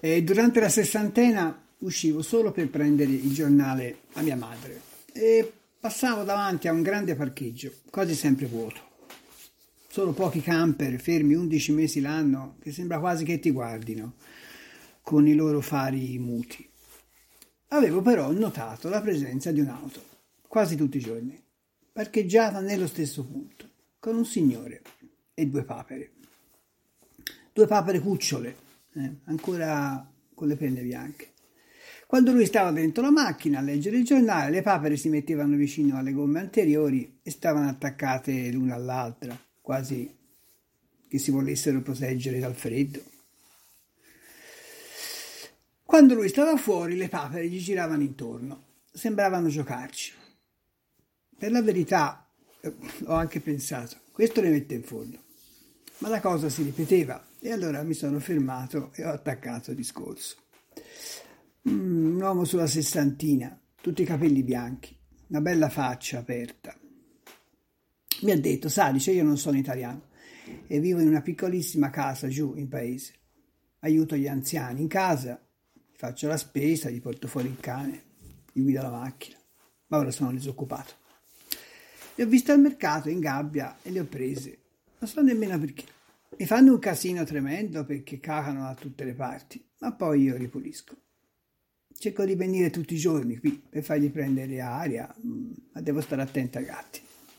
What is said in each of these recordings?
E durante la sessantena uscivo solo per prendere il giornale a mia madre e passavo davanti a un grande parcheggio, quasi sempre vuoto. Solo pochi camper fermi 11 mesi l'anno che sembra quasi che ti guardino con i loro fari muti. Avevo però notato la presenza di un'auto, quasi tutti i giorni, parcheggiata nello stesso punto, con un signore e due papere cucciole, ancora con le penne bianche. Quando lui stava dentro la macchina a leggere il giornale, le papere si mettevano vicino alle gomme anteriori e stavano attaccate l'una all'altra, quasi che si volessero proteggere dal freddo. Quando lui stava fuori, le papere gli giravano intorno, sembravano giocarci. Per la verità, ho anche pensato, questo le mette in forno. Ma la cosa si ripeteva e allora mi sono fermato e ho attaccato il discorso. Un uomo sulla sessantina, tutti i capelli bianchi, una bella faccia aperta. Mi ha detto, sa, dice, io non sono italiano e vivo in una piccolissima casa giù in paese. Aiuto gli anziani in casa, faccio la spesa, gli porto fuori il cane, gli guido la macchina, ma ora sono disoccupato. Le ho viste al mercato in gabbia e le ho prese, non so nemmeno perché. Mi fanno un casino tremendo perché cacano da tutte le parti, ma poi io ripulisco. Cerco di venire tutti i giorni qui per fargli prendere aria, ma devo stare attenta ai gatti.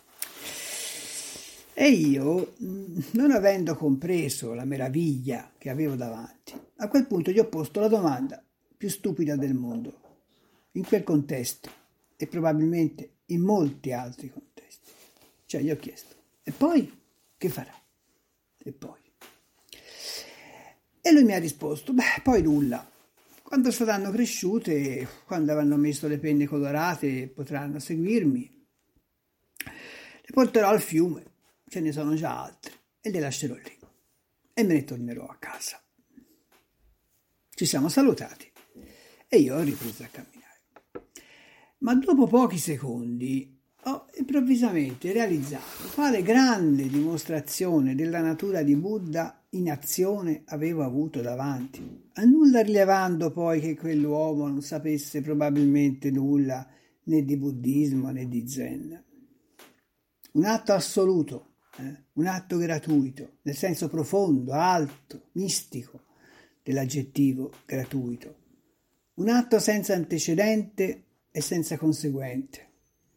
E io, non avendo compreso la meraviglia che avevo davanti, a quel punto gli ho posto la domanda più stupida del mondo, in quel contesto e probabilmente in molti altri contesti. Cioè gli ho chiesto, e poi che farà? E poi? E lui mi ha risposto, poi nulla. Quando saranno cresciute, quando avranno messo le penne colorate, potranno seguirmi. Le porterò al fiume, ce ne sono già altre, e le lascerò lì. E me ne tornerò a casa. Ci siamo salutati e io ho ripreso a camminare. Ma dopo pochi secondi ho improvvisamente realizzato quale grande dimostrazione della natura di Buddha in azione avevo avuto davanti, a nulla rilevando poi che quell'uomo non sapesse probabilmente nulla né di buddismo né di zen. Un atto assoluto, un atto gratuito, nel senso profondo, alto, mistico dell'aggettivo gratuito. Un atto senza antecedente e senza conseguente,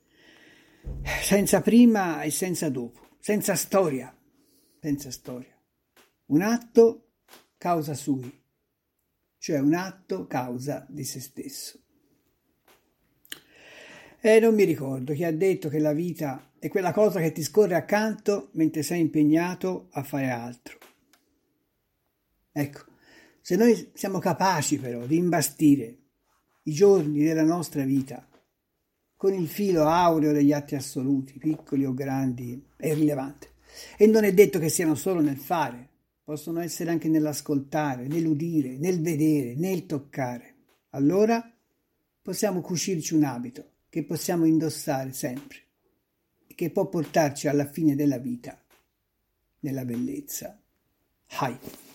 senza prima e senza dopo, senza storia. Un atto causa sui, cioè un atto causa di se stesso. E non mi ricordo chi ha detto che la vita è quella cosa che ti scorre accanto mentre sei impegnato a fare altro. Ecco, se noi siamo capaci però di imbastire i giorni della nostra vita con il filo aureo degli atti assoluti, piccoli o grandi, è irrilevante. E non è detto che siano solo nel fare, possono essere anche nell'ascoltare, nell'udire, nel vedere, nel toccare. Allora possiamo cucirci un abito che possiamo indossare sempre e che può portarci alla fine della vita nella bellezza. Hai.